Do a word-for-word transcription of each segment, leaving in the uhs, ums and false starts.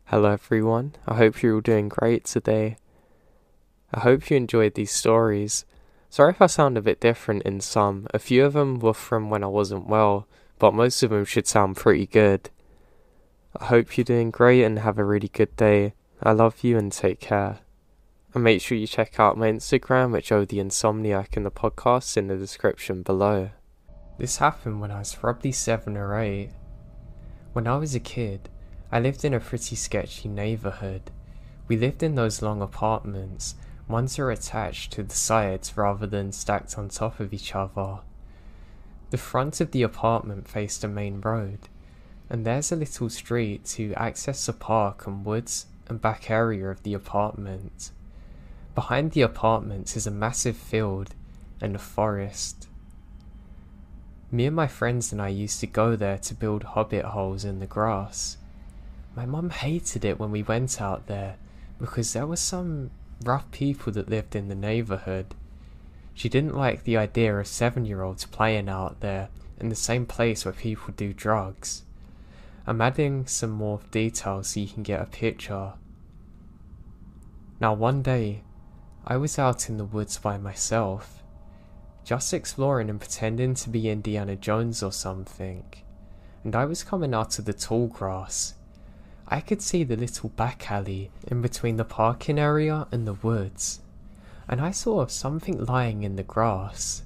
Hello everyone, I hope you're all doing great today. I hope you enjoyed these stories. Sorry if I sound a bit different in some. A few of them were from when I wasn't well, but most of them should sound pretty good. I hope you're doing great and have a really good day. I love you and take care. And make sure you check out my Instagram at Joe the Insomniac and the podcast in the description below. This happened when I was probably seven or eight. When I was a kid, I lived in a pretty sketchy neighbourhood. We lived in those long apartments. Ones are attached to the sides rather than stacked on top of each other. The front of the apartment faced a main road, and there's a little street to access the park and woods and back area of the apartment. Behind the apartment is a massive field and a forest. Me and my friends and I used to go there to build hobbit holes in the grass. My mum hated it when we went out there because there were some rough people that lived in the neighbourhood. She didn't like the idea of seven-year-olds playing out there in the same place where people do drugs. I'm adding some more details so you can get a picture. Now one day, I was out in the woods by myself, just exploring and pretending to be Indiana Jones or something, and I was coming out of the tall grass. I could see the little back alley in between the parking area and the woods, and I saw something lying in the grass.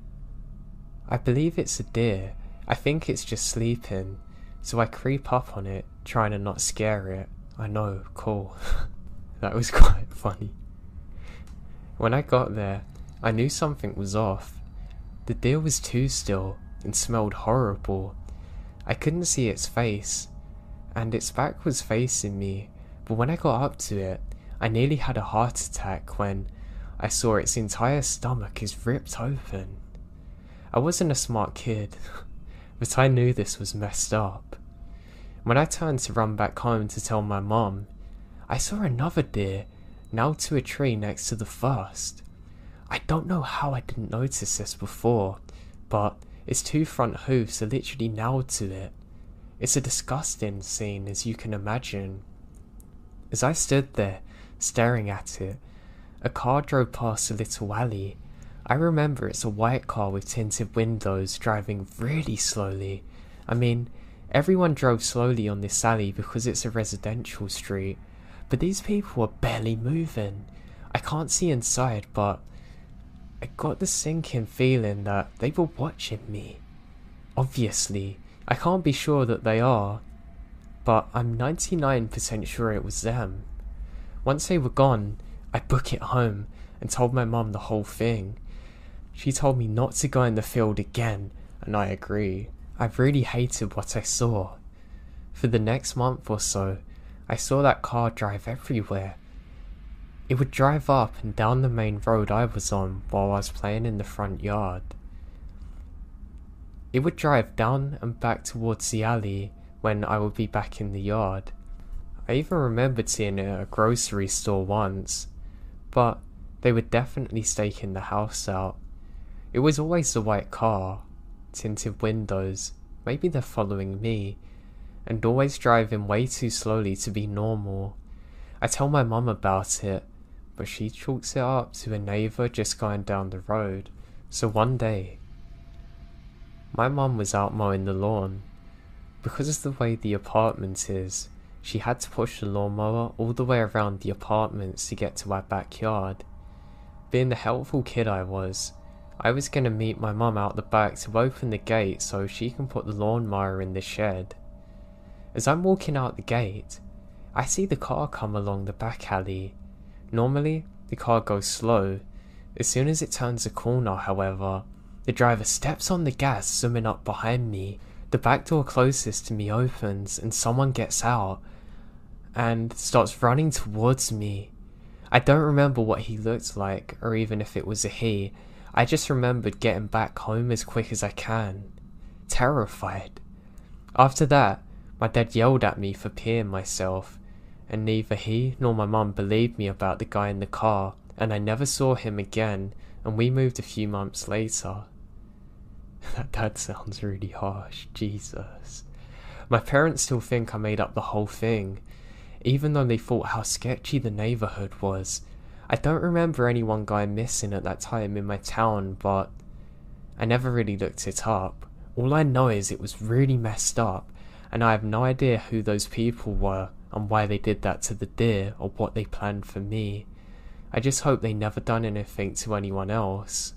I believe it's a deer. I think it's just sleeping, so I creep up on it, trying to not scare it. I know, cool. That was quite funny. When I got there, I knew something was off. The deer was too still and smelled horrible. I couldn't see its face, and its back was facing me, but when I got up to it, I nearly had a heart attack when I saw its entire stomach is ripped open. I wasn't a smart kid, but I knew this was messed up. When I turned to run back home to tell my mum, I saw another deer nailed to a tree next to the first. I don't know how I didn't notice this before, but its two front hoofs are literally nailed to it. It's a disgusting scene, as you can imagine. As I stood there, staring at it, a car drove past a little alley. I remember it's a white car with tinted windows driving really slowly. I mean, everyone drove slowly on this alley because it's a residential street, but these people were barely moving. I can't see inside, but I got the sinking feeling that they were watching me. Obviously, I can't be sure that they are, but I'm ninety-nine percent sure it was them. Once they were gone, I booked it home and told my mum the whole thing. She told me not to go in the field again, and I agree. I really hated what I saw. For the next month or so, I saw that car drive everywhere. It would drive up and down the main road I was on while I was playing in the front yard. It would drive down and back towards the alley when I would be back in the yard. I even remembered seeing it at a grocery store once, but they were definitely staking the house out. It was always the white car, tinted windows, maybe they're following me, and always driving way too slowly to be normal. I tell my mum about it, but she chalks it up to a neighbour just going down the road. So one day, my mum was out mowing the lawn. Because of the way the apartment is, she had to push the lawnmower all the way around the apartments to get to our backyard. Being the helpful kid I was, I was going to meet my mum out the back to open the gate so she can put the lawnmower in the shed. As I'm walking out the gate, I see the car come along the back alley. Normally, the car goes slow. As soon as it turns a corner, however, the driver steps on the gas, zooming up behind me. The back door closest to me opens and someone gets out and starts running towards me. I don't remember what he looked like or even if it was a he. I just remembered getting back home as quick as I can, terrified. After that, my dad yelled at me for peeing myself, and neither he nor my mum believed me about the guy in the car, and I never saw him again, and we moved a few months later. That dad sounds really harsh, Jesus. My parents still think I made up the whole thing. even though they thought how sketchy the neighborhood was. I don't remember anyone going missing at that time in my town, but I never really looked it up. All I know is it was really messed up, and I have no idea who those people were and why they did that to the deer or what they planned for me. I just hope they never done anything to anyone else.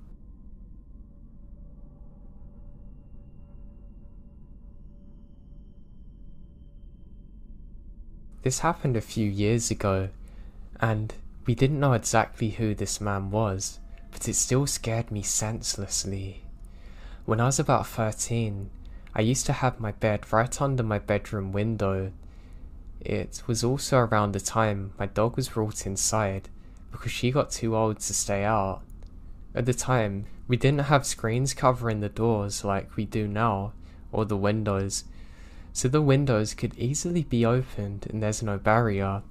This happened a few years ago, and we didn't know exactly who this man was, but it still scared me senselessly. When I was about thirteen, I used to have my bed right under my bedroom window. It was also around the time my dog was brought inside because she got too old to stay out. At the time, we didn't have screens covering the doors like we do now, or the windows, so the windows could easily be opened and there's no barrier.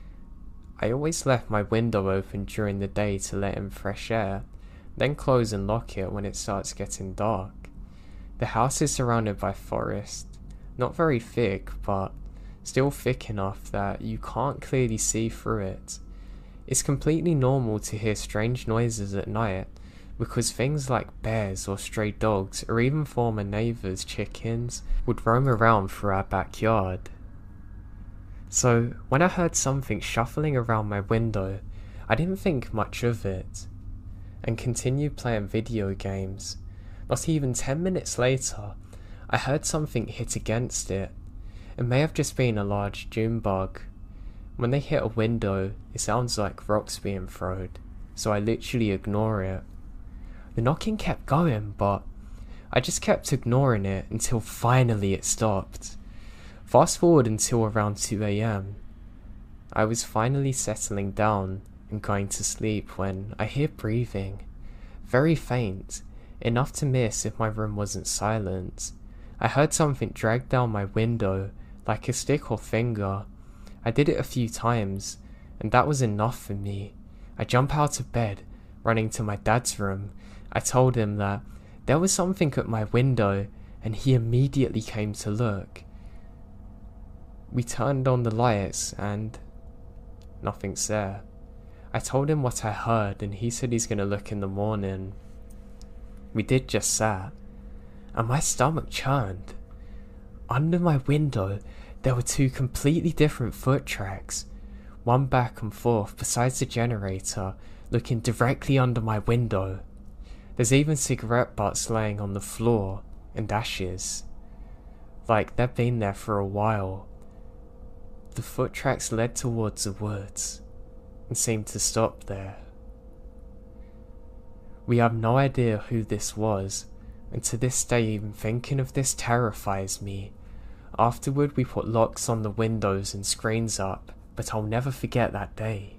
I always left my window open during the day to let in fresh air, then close and lock it when it starts getting dark. The house is surrounded by forest, not very thick, but still thick enough that you can't clearly see through it. It's completely normal to hear strange noises at night, because things like bears or stray dogs or even former neighbours' chickens would roam around through our backyard. So when I heard something shuffling around my window, I didn't think much of it, and continued playing video games. Not even ten minutes later, I heard something hit against it. It may have just been a large June bug. When they hit a window, it sounds like rocks being thrown, so I literally ignore it. The knocking kept going, but I just kept ignoring it until finally it stopped. Fast forward until around two a m. I was finally settling down and going to sleep when I hear breathing. Very faint, enough to miss if my room wasn't silent. I heard something drag down my window, like a stick or finger. I did it a few times, and that was enough for me. I jump out of bed, running to my dad's room. I told him that there was something at my window, and he immediately came to look. We turned on the lights, and nothing's there. I told him what I heard, and he said he's gonna look in the morning. We did just that, and my stomach churned. Under my window, there were two completely different foot tracks, one back and forth besides the generator, looking directly under my window. There's even cigarette butts laying on the floor, and ashes. Like they've been there for a while. The foot tracks led towards the woods, and seemed to stop there. We have no idea who this was, and to this day even thinking of this terrifies me. Afterward we put locks on the windows and screens up, but I'll never forget that day.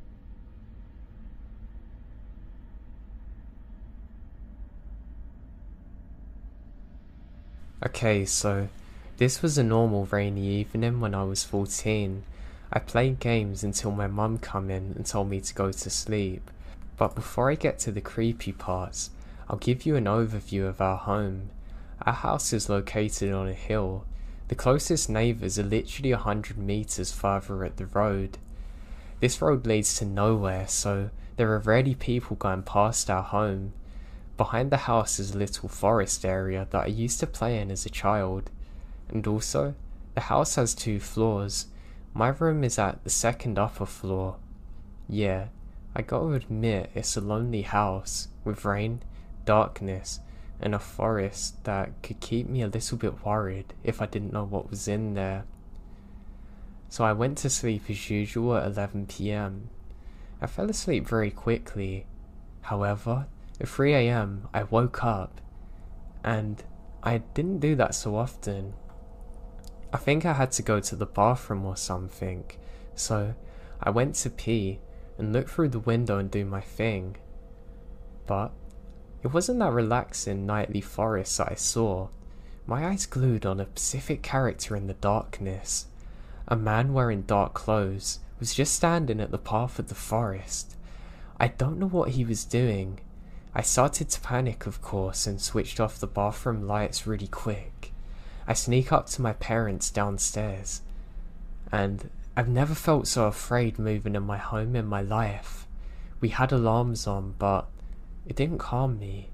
Okay, so this was a normal rainy evening when I was fourteen. I played games until my mum come in and told me to go to sleep. But before I get to the creepy parts, I'll give you an overview of our home. Our house is located on a hill. The closest neighbours are literally a hundred metres further at the road. This road leads to nowhere, so there are rarely people going past our home. Behind the house is a little forest area that I used to play in as a child. And also, the house has two floors. My room is at the second upper floor. Yeah, I gotta admit it's a lonely house, with rain, darkness, and a forest that could keep me a little bit worried if I didn't know what was in there. So I went to sleep as usual at eleven p m. I fell asleep very quickly. However, at three a m I woke up, and I didn't do that so often. I think I had to go to the bathroom or something, so I went to pee and look through the window and do my thing. But it wasn't that relaxing nightly forest that I saw. My eyes glued on a specific character in the darkness. A man wearing dark clothes was just standing at the path of the forest. I don't know what he was doing. I started to panic, of course, and switched off the bathroom lights really quick. I sneak up to my parents downstairs, and I've never felt so afraid moving in my home in my life. We had alarms on, but it didn't calm me.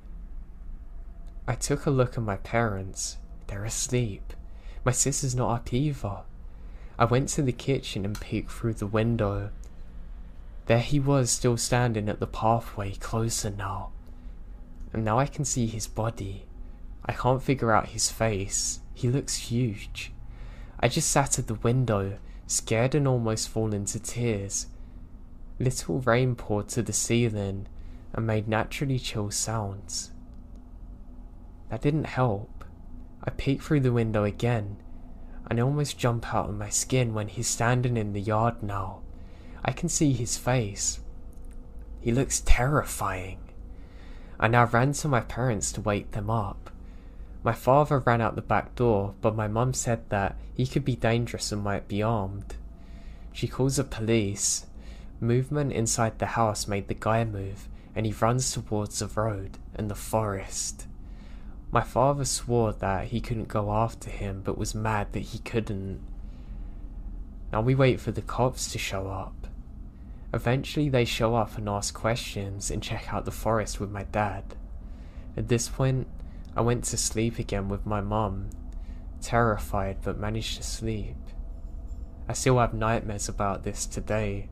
I took a look at my parents. They're asleep. My sister's not up either. I went to the kitchen and peeked through the window. There he was, still standing at the pathway, closer now. And now I can see his body. I can't figure out his face. He looks huge. I just sat at the window, scared and almost falling to tears. Little rain poured to the ceiling and made naturally chill sounds. That didn't help. I peeked through the window again, and I almost jump out of my skin when he's standing in the yard now. I can see his face. He looks terrifying. I now ran to my parents to wake them up. My father ran out the back door, but my mum said that he could be dangerous and might be armed. She calls the police. Movement inside the house made the guy move, and he runs towards the road and the forest. My father swore that he couldn't go after him, but was mad that he couldn't. Now we wait for the cops to show up. Eventually they show up and ask questions and check out the forest with my dad. At this point, I went to sleep again with my mum, terrified but managed to sleep. I still have nightmares about this today.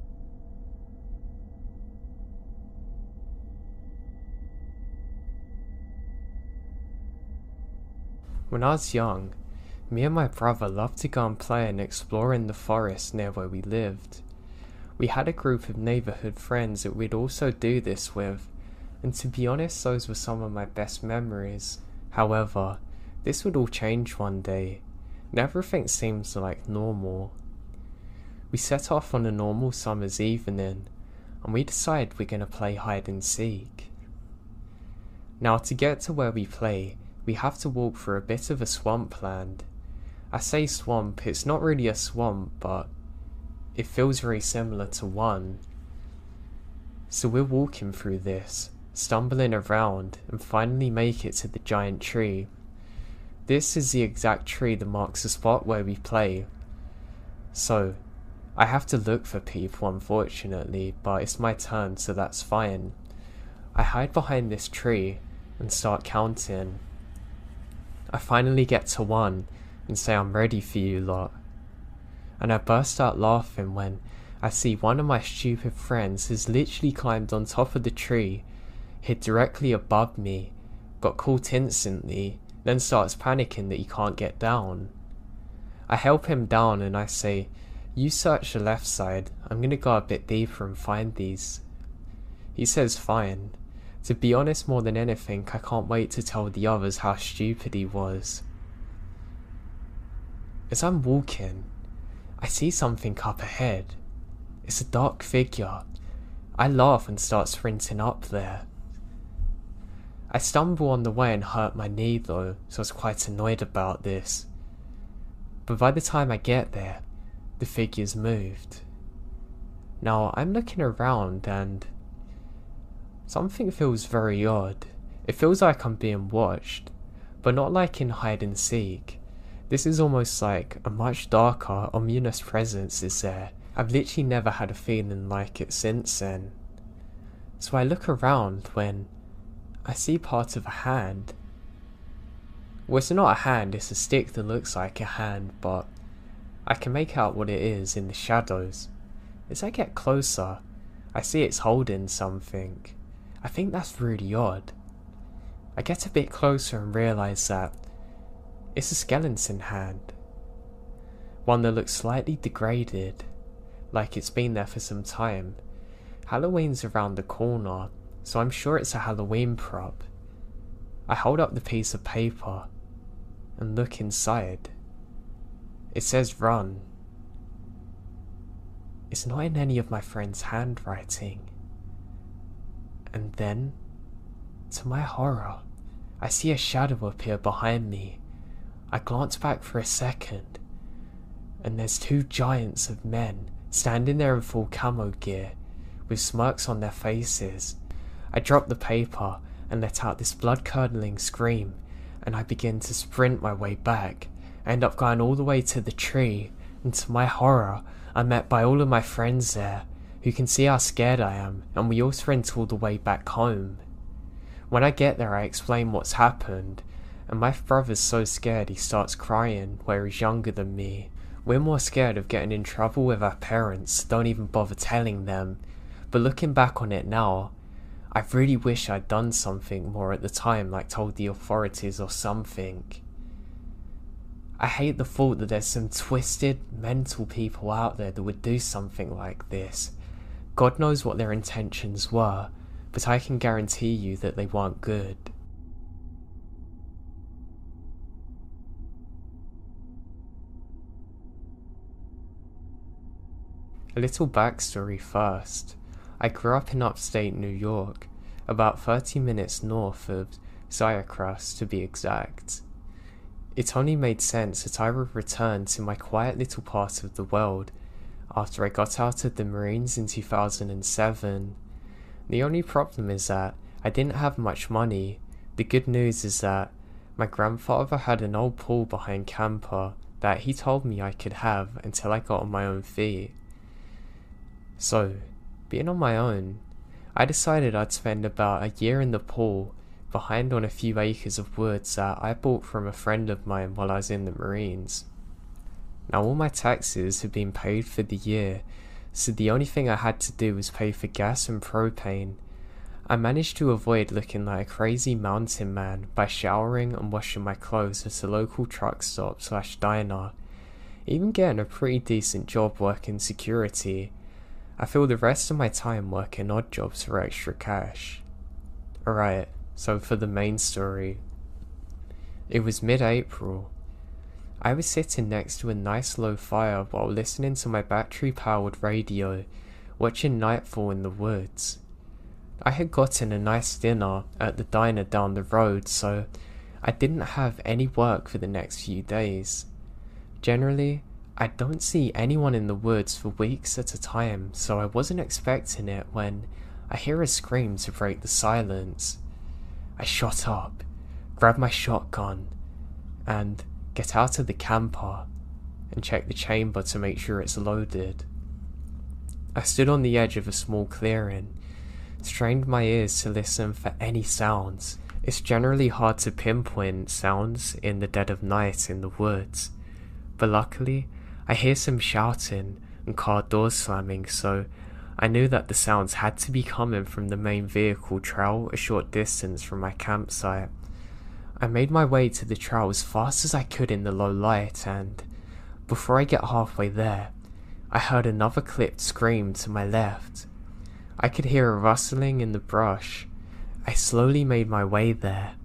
When I was young, me and my brother loved to go and play and explore in the forest near where we lived. We had a group of neighbourhood friends that we'd also do this with, and to be honest, those were some of my best memories. However, this would all change one day, and everything seems like normal. We set off on a normal summer's evening, and we decide we're going to play hide and seek. Now, to get to where we play, we have to walk through a bit of a swampland. I say swamp, it's not really a swamp, but it feels very similar to one. So we're walking through this, stumbling around, and finally make it to the giant tree. This is the exact tree that marks the spot where we play. So, I have to look for people unfortunately, but it's my turn, so that's fine. I hide behind this tree and start counting. I finally get to one and say I'm ready for you lot. And I burst out laughing when I see one of my stupid friends has literally climbed on top of the tree, hit directly above me, got caught instantly, then starts panicking that he can't get down. I help him down and I say, you search the left side, I'm gonna go a bit deeper and find these. He says fine. To be honest, more than anything, I can't wait to tell the others how stupid he was. As I'm walking, I see something up ahead. It's a dark figure. I laugh and start sprinting up there. I stumble on the way and hurt my knee though, so I was quite annoyed about this. But by the time I get there, the figure's moved. Now I'm looking around and something feels very odd. It feels like I'm being watched, but not like in hide and seek. This is almost like a much darker, ominous presence is there. I've literally never had a feeling like it since then. So I look around when I see part of a hand. Well, it's not a hand, it's a stick that looks like a hand, but I can make out what it is in the shadows. As I get closer, I see it's holding something. I think that's really odd. I get a bit closer and realise that it's a skeleton hand. One that looks slightly degraded, like it's been there for some time. Halloween's around the corner, so I'm sure it's a Halloween prop. I hold up the piece of paper and look inside. It says run. It's not in any of my friends' handwriting. And then, to my horror, I see a shadow appear behind me. I glance back for a second, and there's two giants of men standing there in full camo gear, with smirks on their faces. I drop the paper and let out this blood-curdling scream, and I begin to sprint my way back. I end up going all the way to the tree, and to my horror, I'm met by all of my friends there, who can see how scared I am, and we all sprint all the way back home. When I get there, I explain what's happened, and my brother's so scared he starts crying, where he's younger than me. We're more scared of getting in trouble with our parents, don't even bother telling them, but looking back on it now, I really wish I'd done something more at the time, like told the authorities or something. I hate the thought that there's some twisted, mental people out there that would do something like this. God knows what their intentions were, but I can guarantee you that they weren't good. A little backstory first. I grew up in upstate New York, about thirty minutes north of Syracuse to be exact. It only made sense that I would return to my quiet little part of the world after I got out of the Marines in two thousand seven. The only problem is that I didn't have much money. The good news is that my grandfather had an old pool behind camper that he told me I could have until I got on my own feet. So, being on my own, I decided I'd spend about a year in the pool behind on a few acres of woods that I bought from a friend of mine while I was in the Marines. Now all my taxes had been paid for the year, so the only thing I had to do was pay for gas and propane. I managed to avoid looking like a crazy mountain man by showering and washing my clothes at a local truck stop slash diner, even getting a pretty decent job working security. I filled the rest of my time working odd jobs for extra cash. Alright, so for the main story. It was mid-April. I was sitting next to a nice low fire while listening to my battery-powered radio, watching nightfall in the woods. I had gotten a nice dinner at the diner down the road, so I didn't have any work for the next few days. Generally, I don't see anyone in the woods for weeks at a time, so I wasn't expecting it when I hear a scream to break the silence. I shot up, grab my shotgun, and get out of the camper and check the chamber to make sure it's loaded. I stood on the edge of a small clearing, strained my ears to listen for any sounds. It's generally hard to pinpoint sounds in the dead of night in the woods, but luckily I hear some shouting and car doors slamming, so I knew that the sounds had to be coming from the main vehicle trail a short distance from my campsite. I made my way to the trail as fast as I could in the low light, and before I get halfway there, I heard another clipped scream to my left. I could hear a rustling in the brush. I slowly made my way there,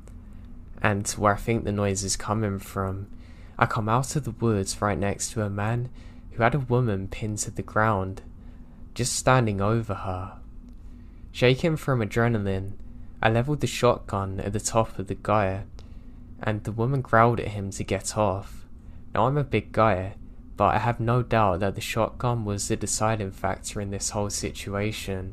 and to where I think the noise is coming from, I come out of the woods right next to a man who had a woman pinned to the ground, just standing over her. Shaking from adrenaline, I leveled the shotgun at the top of the guy, and the woman growled at him to get off. Now I'm a big guy, but I have no doubt that the shotgun was the deciding factor in this whole situation.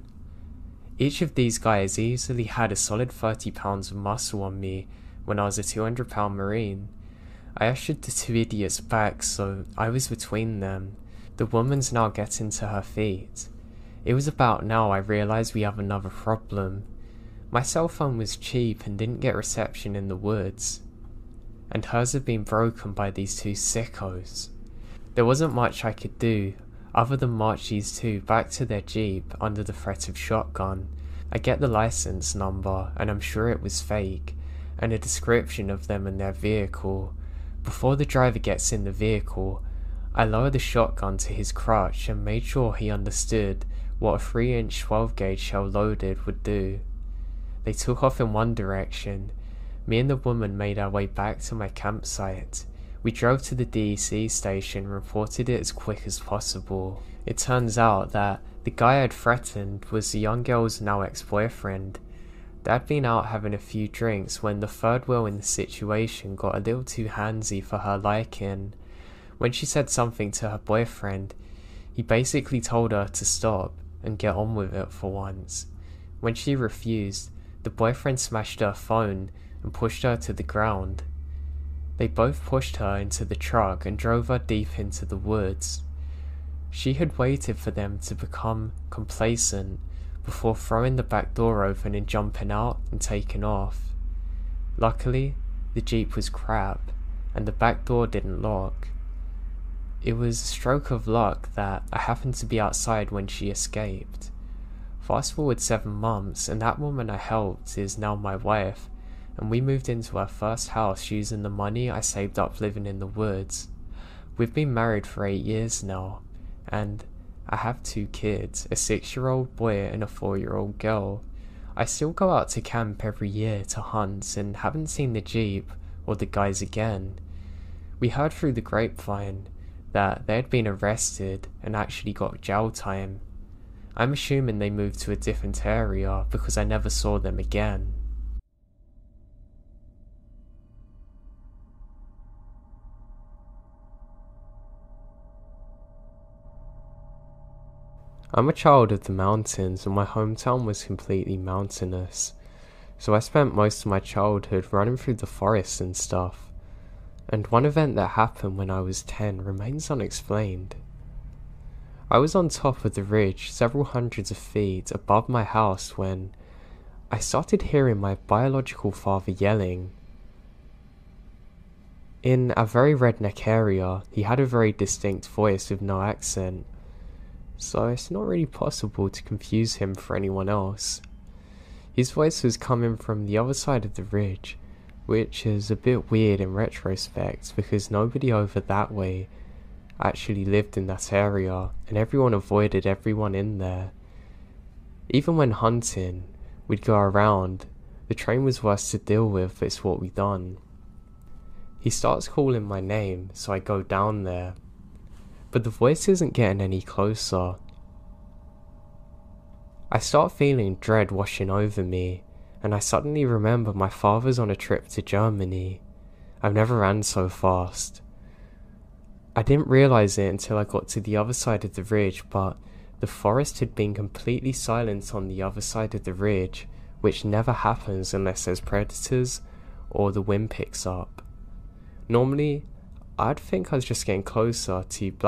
Each of these guys easily had a solid thirty pounds of muscle on me when I was a two hundred pound Marine. I ushered the two idiots back, so I was between them. The woman's now getting to her feet. It was about now I realised we have another problem. My cell phone was cheap and didn't get reception in the woods, and hers had been broken by these two sickos. There wasn't much I could do other than march these two back to their jeep under the threat of shotgun. I get the license number, and I'm sure it was fake, and a description of them and their vehicle. Before the driver gets in the vehicle, I lower the shotgun to his crotch and made sure he understood what a three inch twelve gauge shell loaded would do. They took off in one direction. Me and the woman made our way back to my campsite. We drove to the D E C station and reported it as quick as possible. It turns out that the guy I'd threatened was the young girl's now ex-boyfriend. They'd been out having a few drinks when the third wheel in the situation got a little too handsy for her liking. When she said something to her boyfriend, he basically told her to stop and get on with it for once. When she refused, the boyfriend smashed her phone and pushed her to the ground. They both pushed her into the truck and drove her deep into the woods. She had waited for them to become complacent before throwing the back door open and jumping out and taking off. Luckily, the Jeep was crap and the back door didn't lock. It was a stroke of luck that I happened to be outside when she escaped. Fast forward seven months and that woman I helped is now my wife, and we moved into our first house using the money I saved up living in the woods. We've been married for eight years now, and I have two kids, a six-year-old boy and a four-year-old girl. I still go out to camp every year to hunt and haven't seen the Jeep or the guys again. We heard through the grapevine that they had been arrested and actually got jail time. I'm assuming they moved to a different area because I never saw them again. I'm a child of the mountains and my hometown was completely mountainous, so I spent most of my childhood running through the forests and stuff, and one event that happened when I was ten remains unexplained. I was on top of the ridge several hundreds of feet above my house when I started hearing my biological father yelling. In a very redneck area, he had a very distinct voice with no accent, so it's not really possible to confuse him for anyone else. His voice was coming from the other side of the ridge, which is a bit weird in retrospect because nobody over that way actually lived in that area and everyone avoided everyone in there. Even when hunting, we'd go around. The train was worse to deal with, but it's what we done. He starts calling my name, so I go down there. But the voice isn't getting any closer. I start feeling dread washing over me, and I suddenly remember my father's on a trip to Germany. I've never ran so fast. I didn't realise it until I got to the other side of the ridge, but the forest had been completely silent on the other side of the ridge, which never happens unless there's predators or the wind picks up. Normally, I'd think I was just getting closer to